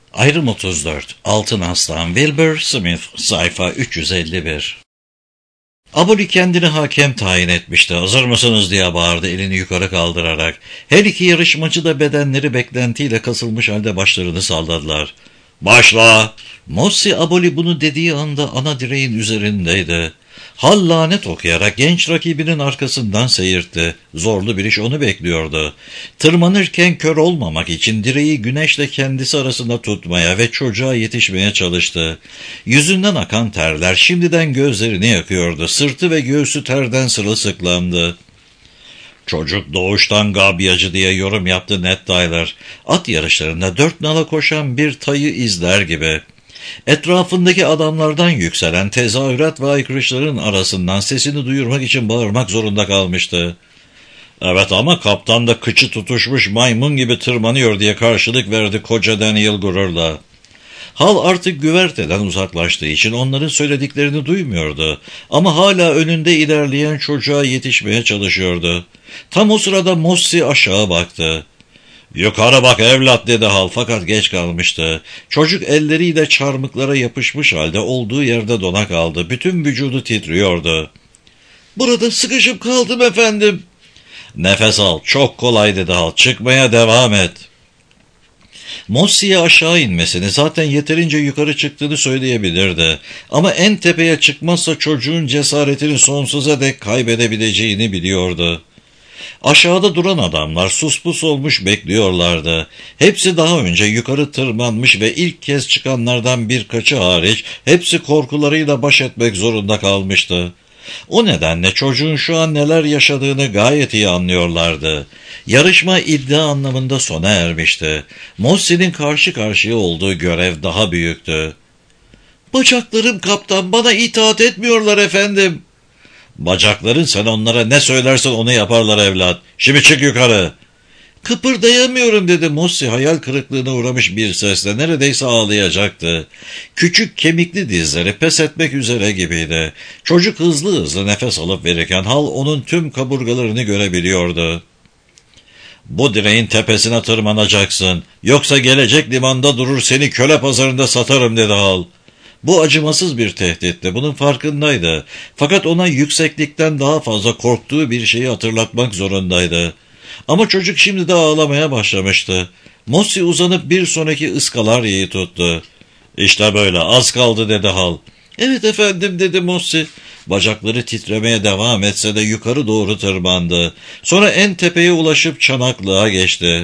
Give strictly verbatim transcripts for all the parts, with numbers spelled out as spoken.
Ayrım otuz dört. Altın Aslan Wilbur Smith, sayfa üç yüz elli bir. Aboli kendini hakem tayin etmişti. "Hazır mısınız?" diye bağırdı elini yukarı kaldırarak. Her iki yarışmacı da bedenleri beklentiyle kasılmış halde başlarını salladılar. "Başla!" Mossi Aboli bunu dediği anda ana direğin üzerindeydi. Hal lanet okuyarak genç rakibinin arkasından seyirtti. Zorlu bir iş onu bekliyordu. Tırmanırken kör olmamak için direği güneşle kendisi arasında tutmaya ve çocuğa yetişmeye çalıştı. Yüzünden akan terler şimdiden gözlerini yakıyordu. Sırtı ve göğsü terden sırılsıklamdı. "Çocuk doğuştan gabyacı," diye yorum yaptı Ned Tyler. At yarışlarında dört nala koşan bir tayı izler gibi. Etrafındaki adamlardan yükselen tezahürat ve aykırışların arasından sesini duyurmak için bağırmak zorunda kalmıştı. "Evet ama kaptan da kıçı tutuşmuş maymun gibi tırmanıyor," diye karşılık verdi koca Daniel gururla. Hal artık güverteden uzaklaştığı için onların söylediklerini duymuyordu. Ama hala önünde ilerleyen çocuğa yetişmeye çalışıyordu. Tam o sırada Mossi aşağı baktı. "Yukarı bak evlat," dedi Hal, fakat geç kalmıştı. Çocuk elleriyle çarmıklara yapışmış halde olduğu yerde dona kaldı. Bütün vücudu titriyordu. "Burada sıkışıp kaldım efendim." "Nefes al, çok kolay," dedi Hal. "Çıkmaya devam et." Mossi'ye aşağı inmesini, zaten yeterince yukarı çıktığını söyleyebilirdi. Ama en tepeye çıkmazsa çocuğun cesaretini sonsuza dek kaybedebileceğini biliyordu. Aşağıda duran adamlar suspus olmuş bekliyorlardı. Hepsi daha önce yukarı tırmanmış ve ilk kez çıkanlardan birkaçı hariç hepsi korkularıyla baş etmek zorunda kalmıştı. O nedenle çocuğun şu an neler yaşadığını gayet iyi anlıyorlardı. Yarışma iddia anlamında sona ermişti. Mossi'nin karşı karşıya olduğu görev daha büyüktü. "Bacaklarım kaptan, bana itaat etmiyorlar efendim." "Bacakların, sen onlara ne söylersen onu yaparlar evlat. Şimdi çık yukarı." "Kıpırdayamıyorum," dedi Mossi hayal kırıklığına uğramış bir sesle, neredeyse ağlayacaktı. Küçük kemikli dizleri pes etmek üzere gibiydi. Çocuk hızlı hızlı nefes alıp verirken Hal onun tüm kaburgalarını görebiliyordu. "Bu direğin tepesine tırmanacaksın. Yoksa gelecek limanda durur seni köle pazarında satarım," dedi Hal. Bu acımasız bir tehditti, bunun farkındaydı. Fakat ona yükseklikten daha fazla korktuğu bir şeyi hatırlatmak zorundaydı. Ama çocuk şimdi de ağlamaya başlamıştı. Mossi uzanıp bir sonraki ıskalaryayı tuttu. "İşte böyle, az kaldı," dedi Hal. "Evet efendim," dedi Mossi. Bacakları titremeye devam etse de yukarı doğru tırmandı. Sonra en tepeye ulaşıp çanaklığa geçti.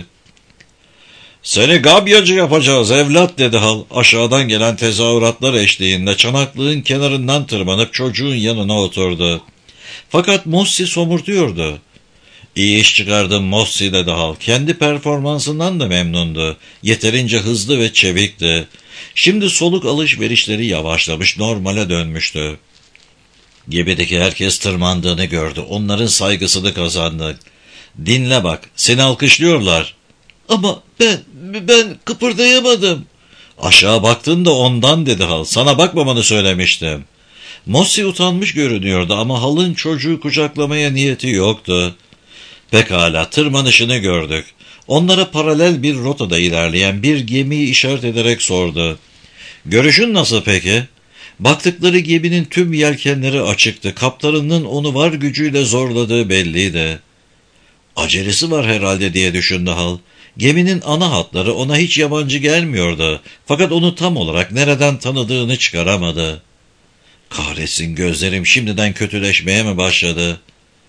"Seni gabyacı yapacağız evlat," dedi Hal. Aşağıdan gelen tezahüratlar eşliğinde çanaklığın kenarından tırmanıp çocuğun yanına oturdu. Fakat Mossi somurtuyordu. "İyi iş çıkardın Mossi," dedi Hal. Kendi performansından da memnundu. Yeterince hızlı ve çevikti. Şimdi soluk alışverişleri yavaşlamış, normale dönmüştü. Gemideki herkes tırmandığını gördü. Onların saygısını kazandı. "Dinle bak, seni alkışlıyorlar." "Ama ben, ben kıpırdayamadım." "Aşağı baktın da ondan," dedi Hal. "Sana bakmamanı söylemiştim." Mossi utanmış görünüyordu ama Hal'ın çocuğu kucaklamaya niyeti yoktu. "Pekala, tırmanışını gördük." Onlara paralel bir rotada ilerleyen bir gemiyi işaret ederek sordu. "Görüşün nasıl peki?" Baktıkları geminin tüm yelkenleri açıktı. Kaptanının onu var gücüyle zorladığı belliydi. "Acelesi var herhalde," diye düşündü Hal. Geminin ana hatları ona hiç yabancı gelmiyordu. Fakat onu tam olarak nereden tanıdığını çıkaramadı. "Kahretsin, gözlerim şimdiden kötüleşmeye mi başladı?"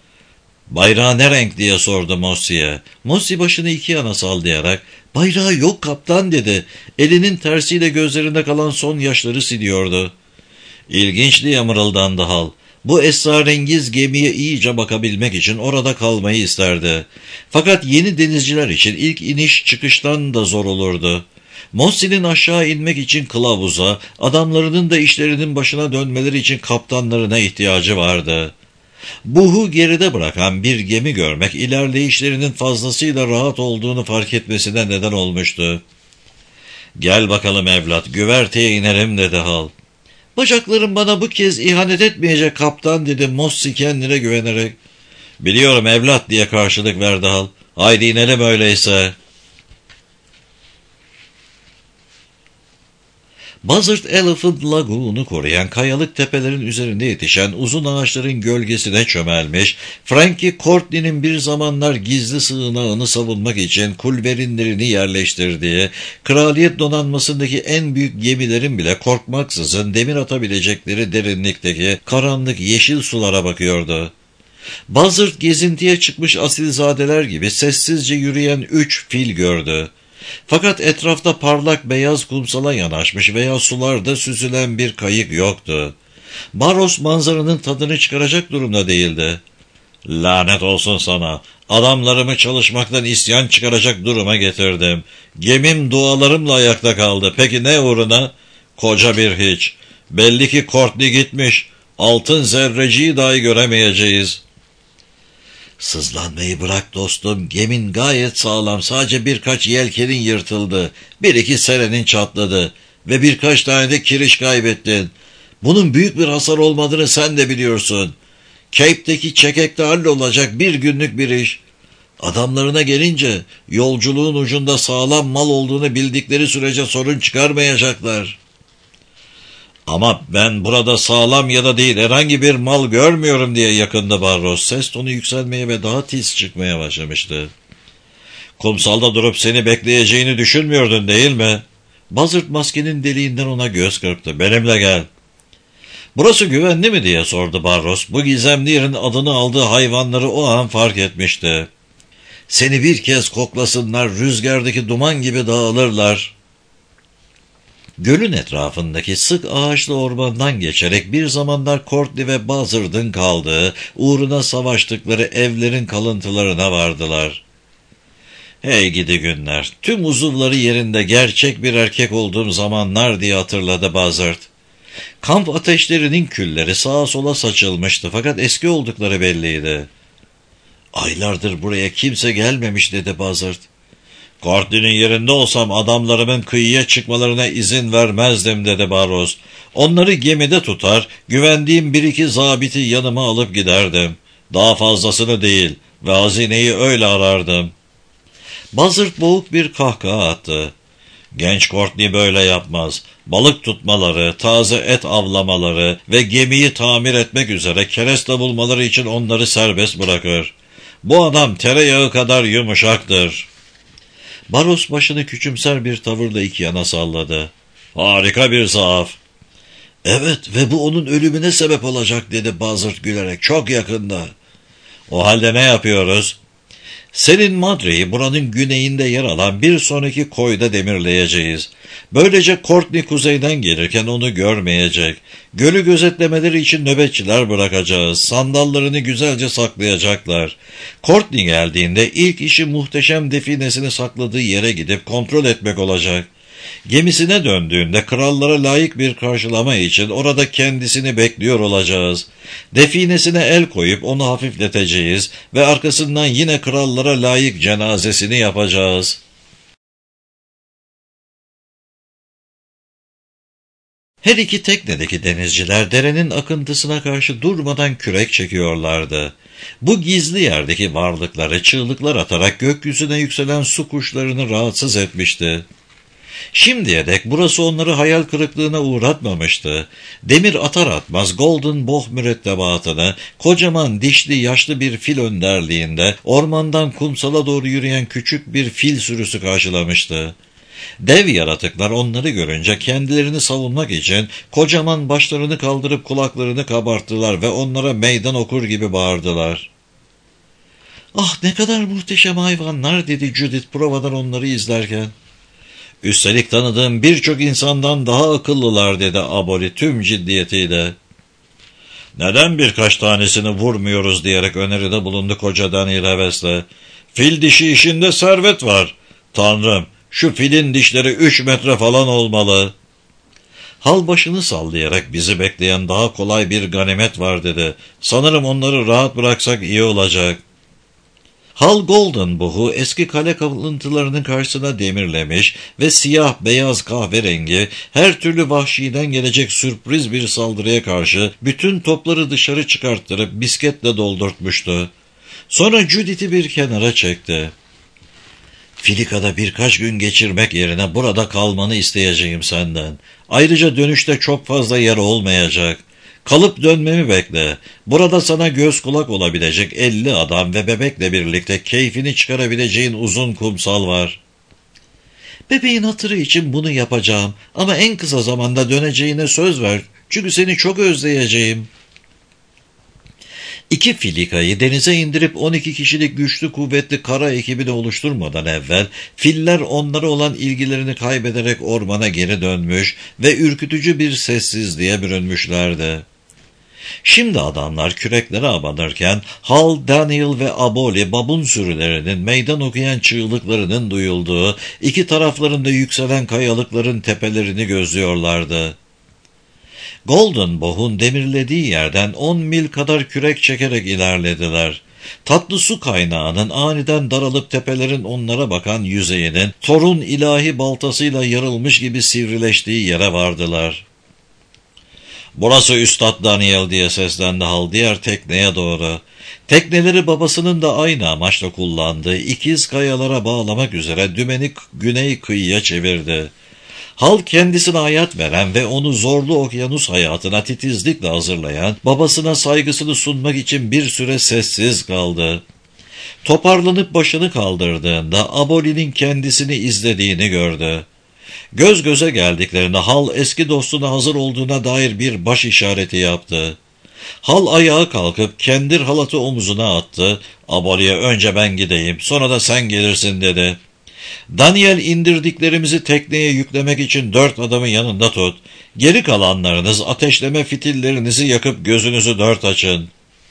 "Bayrağı ne renk?" diye sordu Mossi'ye. Mossi başını iki yana sallayarak, "Bayrağı yok kaptan," dedi. Elinin tersiyle gözlerinde kalan son yaşları siliyordu. "İlginç," diye mırıldandı Hal. Bu esrarengiz gemiye iyice bakabilmek için orada kalmayı isterdi. Fakat yeni denizciler için ilk iniş çıkıştan da zor olurdu. Mossi'nin aşağı inmek için kılavuza, adamlarının da işlerinin başına dönmeleri için kaptanlarına ihtiyacı vardı. Buhu geride bırakan bir gemi görmek ilerleyişlerinin fazlasıyla rahat olduğunu fark etmesine neden olmuştu. "Gel bakalım evlat, güverteye inelim," dedi Hal. "Bacaklarım bana bu kez ihanet etmeyecek kaptan," dedi Mossi kendine güvenerek. "Biliyorum evlat," diye karşılık verdi Hal. "Haydi inelim öyleyse." Buzzard Elephant Lagoon'u koruyan kayalık tepelerin üzerinde yetişen uzun ağaçların gölgesine çömelmiş, Frankie Courtney'nin bir zamanlar gizli sığınağını savunmak için kulverinlerini yerleştirdiği, kraliyet donanmasındaki en büyük gemilerin bile korkmaksızın demir atabilecekleri derinlikteki karanlık yeşil sulara bakıyordu. Buzzard gezintiye çıkmış asilzadeler gibi sessizce yürüyen üç fil gördü. Fakat etrafta parlak beyaz kumsala yanaşmış veya sularda süzülen bir kayık yoktu. Barros manzaranın tadını çıkaracak durumda değildi. "Lanet olsun sana, adamlarımı çalışmaktan isyan çıkaracak duruma getirdim. Gemim dualarımla ayakta kaldı. Peki ne uğruna? Koca bir hiç. Belli ki Courtney gitmiş. Altın zerreciyi dahi göremeyeceğiz." "Sızlanmayı bırak dostum, gemin gayet sağlam, sadece birkaç yelkenin yırtıldı, bir iki serenin çatladı ve birkaç tane de kiriş kaybettin. Bunun büyük bir hasar olmadığını sen de biliyorsun. Cape'deki çekekte hallolacak bir günlük bir iş. Adamlarına gelince yolculuğun ucunda sağlam mal olduğunu bildikleri sürece sorun çıkarmayacaklar." "Ama ben burada sağlam ya da değil herhangi bir mal görmüyorum," diye yakındı Barros. Ses tonu yükselmeye ve daha tiz çıkmaya başlamıştı. "Kumsalda durup seni bekleyeceğini düşünmüyordun değil mi?" Buzzard maskenin deliğinden ona göz kırptı. "Benimle gel." "Burası güvenli mi?" diye sordu Barros. Bu gizemli yerin adını aldığı hayvanları o an fark etmişti. "Seni bir kez koklasınlar, rüzgardaki duman gibi dağılırlar." Gölün etrafındaki sık ağaçlı ormandan geçerek bir zamanlar Courtney ve Buzzard'ın kaldığı, uğruna savaştıkları evlerin kalıntılarına vardılar. "Hey gidi günler, tüm uzuvları yerinde gerçek bir erkek olduğum zamanlar," diye hatırladı Buzzard. Kamp ateşlerinin külleri sağa sola saçılmıştı fakat eski oldukları belliydi. "Aylardır buraya kimse gelmemiş," dedi Buzzard. "Courtney'nin yerinde olsam adamlarımın kıyıya çıkmalarına izin vermezdim," dedi Barros. "Onları gemide tutar, güvendiğim bir iki zabiti yanıma alıp giderdim. Daha fazlasını değil ve hazineyi öyle arardım." Buzzard boğuk bir kahkaha attı. "Genç Courtney böyle yapmaz. Balık tutmaları, taze et avlamaları ve gemiyi tamir etmek üzere kereste bulmaları için onları serbest bırakır. Bu adam tereyağı kadar yumuşaktır." Barros başını küçümser bir tavırla iki yana salladı. "Harika bir zaaf." "Evet ve bu onun ölümüne sebep olacak," dedi Buzzard gülerek. "Çok yakında." "O halde ne yapıyoruz?" "Senin Madre'yi buranın güneyinde yer alan bir sonraki koyda demirleyeceğiz. Böylece Courtney kuzeyden gelirken onu görmeyecek. Gölü gözetlemeleri için nöbetçiler bırakacağız. Sandallarını güzelce saklayacaklar. Courtney geldiğinde ilk işi muhteşem definesini sakladığı yere gidip kontrol etmek olacak. Gemisine döndüğünde krallara layık bir karşılama için orada kendisini bekliyor olacağız. Definesine el koyup onu hafifleteceğiz ve arkasından yine krallara layık cenazesini yapacağız." Her iki teknedeki denizciler derenin akıntısına karşı durmadan kürek çekiyorlardı. Bu gizli yerdeki varlıkları çığlıklar atarak gökyüzüne yükselen su kuşlarını rahatsız etmişti. Şimdiye dek burası onları hayal kırıklığına uğratmamıştı. Demir atar atmaz Golden Boh mürettebatını kocaman dişli yaşlı bir fil önderliğinde ormandan kumsala doğru yürüyen küçük bir fil sürüsü karşılamıştı. Dev yaratıklar onları görünce kendilerini savunmak için kocaman başlarını kaldırıp kulaklarını kabarttılar ve onlara meydan okur gibi bağırdılar. "Ah ne kadar muhteşem hayvanlar," dedi Judith provadan onları izlerken. "Üstelik tanıdığım birçok insandan daha akıllılar," dedi Aboli tüm ciddiyetiyle. "Neden birkaç tanesini vurmuyoruz?" diyerek öneride bulundu koca Daniel hevesle. "Fil dişi işinde servet var. Tanrım, şu filin dişleri üç metre falan olmalı." Hal başını sallayarak "Bizi bekleyen daha kolay bir ganimet var," dedi. "Sanırım onları rahat bıraksak iyi olacak." Hal Golden Boh'u eski kale kalıntılarının karşısına demirlemiş ve siyah, beyaz, kahverengi, her türlü vahşiden gelecek sürpriz bir saldırıya karşı bütün topları dışarı çıkarttırıp bisketle doldurtmuştu. Sonra Judith'i bir kenara çekti. Filika'da birkaç gün geçirmek yerine burada kalmanı isteyeceğim senden. Ayrıca dönüşte çok fazla yer olmayacak. Kalıp dönmemi bekle. Burada sana göz kulak olabilecek elli adam ve bebekle birlikte keyfini çıkarabileceğin uzun kumsal var. Bebeğin hatırı için bunu yapacağım ama en kısa zamanda döneceğine söz ver. Çünkü seni çok özleyeceğim. İki filikayı denize indirip on iki kişilik güçlü kuvvetli kara ekibini oluşturmadan evvel filler onlara olan ilgilerini kaybederek ormana geri dönmüş ve ürkütücü bir sessizliğe bürünmüşlerdi. Şimdi adamlar küreklere abanırken Hal, Daniel ve Aboli babun sürülerinin meydan okuyan çığlıklarının duyulduğu iki taraflarında yükselen kayalıkların tepelerini gözlüyorlardı. Golden Bow'un demirlediği yerden on mil kadar kürek çekerek ilerlediler. Tatlı su kaynağının aniden daralıp tepelerin onlara bakan yüzeyinin Thor'un ilahi baltasıyla yarılmış gibi sivrileştiği yere vardılar. "Burası Üstad Daniel," diye seslendi Hal diğer tekneye doğru. Tekneleri babasının da aynı amaçla kullandığı ikiz kayalara bağlamak üzere dümeni güney kıyıya çevirdi. Hal kendisine hayat veren ve onu zorlu okyanus hayatına titizlikle hazırlayan babasına saygısını sunmak için bir süre sessiz kaldı. Toparlanıp başını kaldırdığında Aboli'nin kendisini izlediğini gördü. Göz göze geldiklerinde Hal eski dostuna hazır olduğuna dair bir baş işareti yaptı. Hal ayağa kalkıp kendir halatı omuzuna attı. "Aboli'ye önce ben gideyim, sonra da sen gelirsin," dedi. "Daniel, indirdiklerimizi tekneye yüklemek için dört adamın yanında tut. Geri kalanlarınız ateşleme fitillerinizi yakıp gözünüzü dört açın."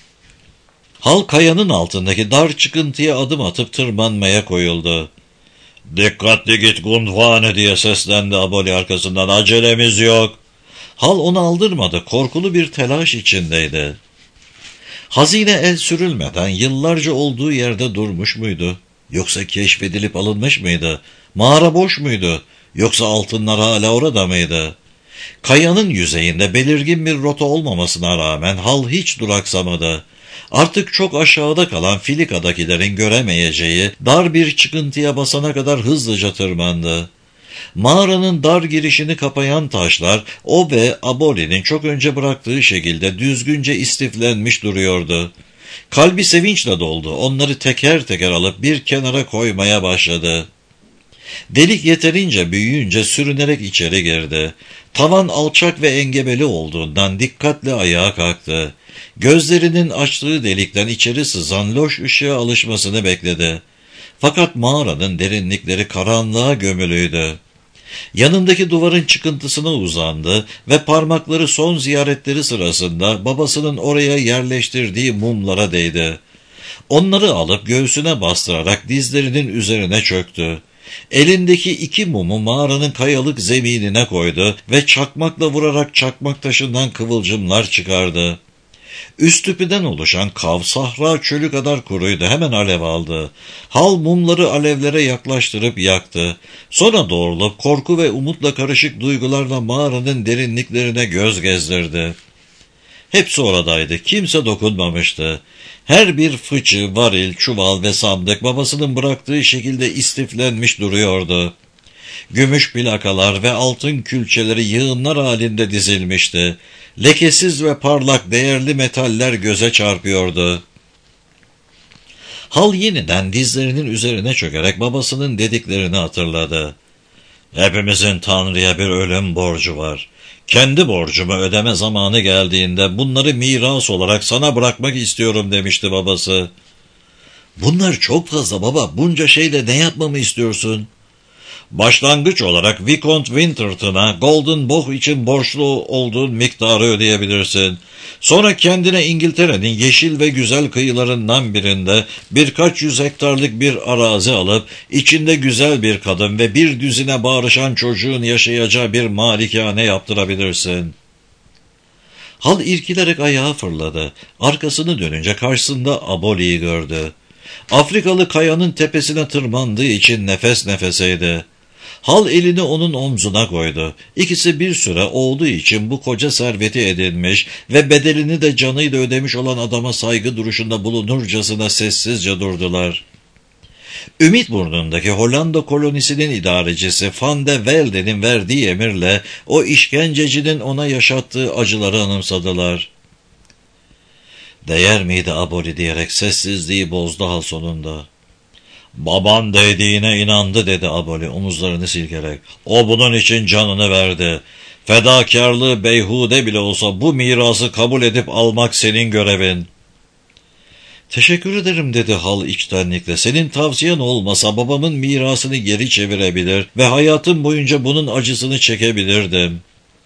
Hal kayanın altındaki dar çıkıntıya adım atıp tırmanmaya koyuldu. "Dikkatli git Gundvane," diye seslendi Aboli arkasından. "Acelemiz yok." Hal onu aldırmadı, korkulu bir telaş içindeydi. Hazine el sürülmeden yıllarca olduğu yerde durmuş muydu? Yoksa keşfedilip alınmış mıydı? Mağara boş muydu? Yoksa altınlar hala orada mıydı? Kayanın yüzeyinde belirgin bir rota olmamasına rağmen Hal hiç duraksamadı. Artık çok aşağıda kalan Filika'dakilerin göremeyeceği dar bir çıkıntıya basana kadar hızlıca tırmandı. Mağaranın dar girişini kapayan taşlar o ve Aboli'nin çok önce bıraktığı şekilde düzgünce istiflenmiş duruyordu. Kalbi sevinçle doldu. Onları teker teker alıp bir kenara koymaya başladı. Delik yeterince büyüyünce sürünerek içeri girdi. Tavan alçak ve engebeli olduğundan dikkatle ayağa kalktı. Gözlerinin açtığı delikten içeri sızan loş ışığa alışmasını bekledi. Fakat mağaranın derinlikleri karanlığa gömülüydü. Yanındaki duvarın çıkıntısına uzandı ve parmakları son ziyaretleri sırasında babasının oraya yerleştirdiği mumlara değdi. Onları alıp göğsüne bastırarak dizlerinin üzerine çöktü. Elindeki iki mumu mağaranın kayalık zeminine koydu ve çakmakla vurarak çakmak taşından kıvılcımlar çıkardı. Üstüpüden oluşan kav sahra çölü kadar kuruydu, hemen alev aldı. Hal mumları alevlere yaklaştırıp yaktı. Sonra doğrulup korku ve umutla karışık duygularla mağaranın derinliklerine göz gezdirdi. Hepsi oradaydı, kimse dokunmamıştı. Her bir fıçı, varil, çuval ve sandık babasının bıraktığı şekilde istiflenmiş duruyordu. Gümüş plakalar ve altın külçeleri yığınlar halinde dizilmişti. Lekesiz ve parlak değerli metaller göze çarpıyordu. Hal yeniden dizlerinin üzerine çökerek babasının dediklerini hatırladı. "Hepimizin Tanrı'ya bir ölüm borcu var. Kendi borcumu ödeme zamanı geldiğinde bunları miras olarak sana bırakmak istiyorum," demişti babası. "Bunlar çok fazla baba. Bunca şeyle ne yapmamı istiyorsun?" "Başlangıç olarak Vicomte Winterton'a Golden Bough için borçlu olduğun miktarı ödeyebilirsin. Sonra kendine İngiltere'nin yeşil ve güzel kıyılarından birinde birkaç yüz hektarlık bir arazi alıp içinde güzel bir kadın ve bir düzine bağırışan çocuğun yaşayacağı bir malikane yaptırabilirsin." Hal irkilerek ayağa fırladı. Arkasını dönünce karşısında Aboli'yi gördü. Afrikalı kayanın tepesine tırmandığı için nefes nefeseydi. Hal elini onun omzuna koydu. İkisi bir süre oğlu için bu koca serveti edinmiş ve bedelini de canıyla ödemiş olan adama saygı duruşunda bulunurcasına sessizce durdular. Ümitburnu'ndaki Hollanda kolonisinin idarecisi Van de Velde'nin verdiği emirle o işkencecinin ona yaşattığı acıları anımsadılar. "Değer miydi Aboli?" diyerek sessizliği bozdu Hal sonunda. "Baban dediğine inandı," dedi Aboli omuzlarını silkerek. "O bunun için canını verdi. Fedakarlığı beyhude bile olsa bu mirası kabul edip almak senin görevin." "Teşekkür ederim," dedi Hal içtenlikle. "Senin tavsiyen olmasa babamın mirasını geri çevirebilir ve hayatım boyunca bunun acısını çekebilirdim."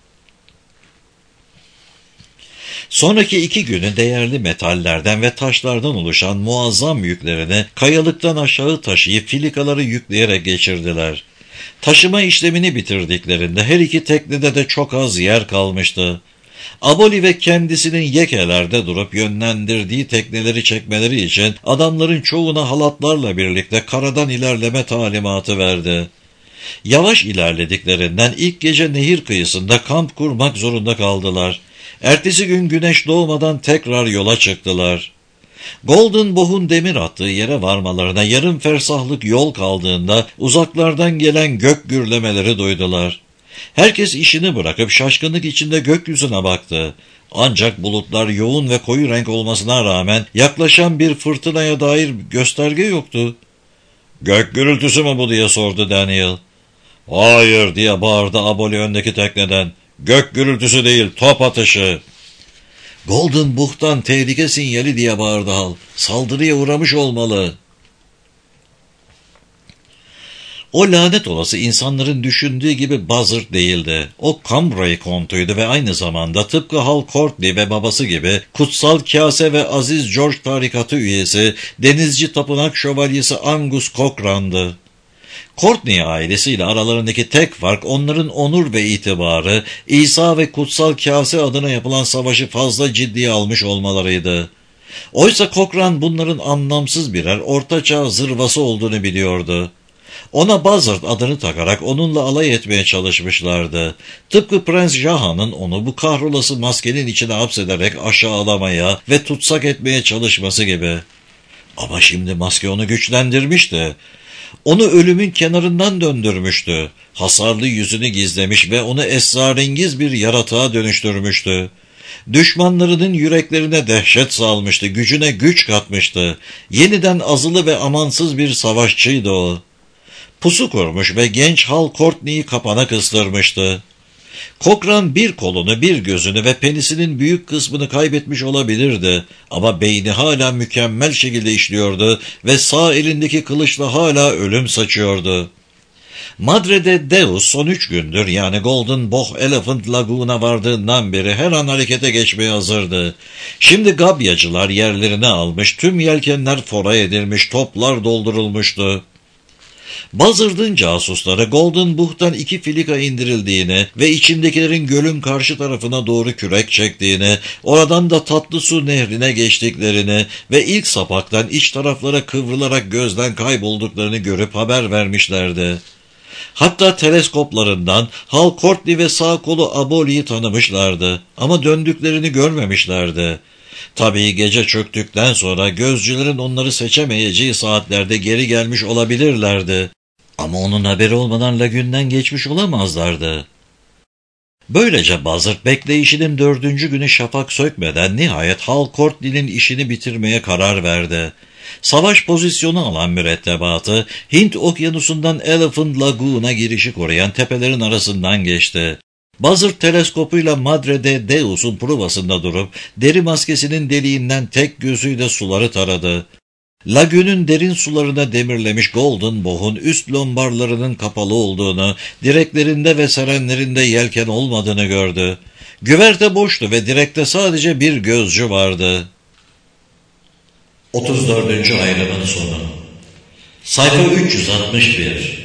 Sonraki iki günü değerli metallerden ve taşlardan oluşan muazzam yüklerini kayalıktan aşağı taşıyıp filikaları yükleyerek geçirdiler. Taşıma işlemini bitirdiklerinde her iki teknede de çok az yer kalmıştı. Aboli ve kendisinin yekelerde durup yönlendirdiği tekneleri çekmeleri için adamların çoğuna halatlarla birlikte karadan ilerleme talimatı verdi. Yavaş ilerlediklerinden ilk gece nehir kıyısında kamp kurmak zorunda kaldılar. Ertesi gün güneş doğmadan tekrar yola çıktılar. Golden Boh'un demir attığı yere varmalarına yarım fersahlık yol kaldığında uzaklardan gelen gök gürlemeleri duydular. Herkes işini bırakıp şaşkınlık içinde gökyüzüne baktı. Ancak bulutlar yoğun ve koyu renk olmasına rağmen yaklaşan bir fırtınaya dair gösterge yoktu. "Gök gürültüsü mü bu?" diye sordu Daniel. "Hayır," diye bağırdı Aboli öndeki tekneden. "Gök gürültüsü değil, top atışı." "Golden Boh'tan tehlike sinyali," diye bağırdı Hal. "Saldırıya uğramış olmalı." O lanet olası insanların düşündüğü gibi Buzzard değildi. O Cambrai kontuydu ve aynı zamanda tıpkı Hal Courtney ve babası gibi kutsal kase ve aziz George tarikatı üyesi, denizci tapınak şövalyesi Angus Cochrane'dı. Courtney ailesiyle aralarındaki tek fark onların onur ve itibarı, İsa ve kutsal kase adına yapılan savaşı fazla ciddiye almış olmalarıydı. Oysa Cochrane bunların anlamsız birer ortaçağ zırvası olduğunu biliyordu. Ona Buzzard adını takarak onunla alay etmeye çalışmışlardı. Tıpkı Prens Jahan'ın onu bu kahrolası maskenin içine hapsederek aşağılamaya ve tutsak etmeye çalışması gibi. Ama şimdi maske onu güçlendirmişti. Onu ölümün kenarından döndürmüştü. Hasarlı yüzünü gizlemiş ve onu esrarengiz bir yaratığa dönüştürmüştü. Düşmanlarının yüreklerine dehşet salmıştı, gücüne güç katmıştı. Yeniden azılı ve amansız bir savaşçıydı o. Pusu kurmuş ve genç Hal Courtney'i kapana kıstırmıştı. Cochrane bir kolunu, bir gözünü ve penisinin büyük kısmını kaybetmiş olabilirdi. Ama beyni hala mükemmel şekilde işliyordu ve sağ elindeki kılıçla hala ölüm saçıyordu. Madre de Deus son üç gündür, yani Golden Boh Elephant Lagoon'a vardığından beri her an harekete geçmeye hazırdı. Şimdi gabyacılar yerlerini almış, tüm yelkenler fora edilmiş, toplar doldurulmuştu. Buzzard'ın casusları Golden Boh'tan iki filika indirildiğini ve içindekilerin gölün karşı tarafına doğru kürek çektiğini, oradan da Tatlı Su Nehri'ne geçtiklerini ve ilk sapaktan iç taraflara kıvrılarak gözden kaybolduklarını görüp haber vermişlerdi. Hatta teleskoplarından Hal Courtney ve sağ kolu Aboli'yi tanımışlardı ama döndüklerini görmemişlerdi. Tabii gece çöktükten sonra gözcülerin onları seçemeyeceği saatlerde geri gelmiş olabilirlerdi. Ama onun haberi olmadan lagünden geçmiş olamazlardı. Böylece Buzzard bekleyişinin dördüncü günü şafak sökmeden nihayet Hal Courtney'nin işini bitirmeye karar verdi. Savaş pozisyonu alan mürettebatı Hint okyanusundan Elephant Lagoon'a girişi koruyan tepelerin arasından geçti. Buzzard teleskopuyla Madre de Deus'un provasında durup deri maskesinin deliğinden tek gözüyle suları taradı. Lagünün derin sularına demirlemiş Golden Boh'un üst lombarlarının kapalı olduğunu, direklerinde ve serenlerinde yelken olmadığını gördü. Güverte boştu ve direkte sadece bir gözcü vardı. otuz dördüncü ayrımın sonu. Sayfa üç yüz altmış bir.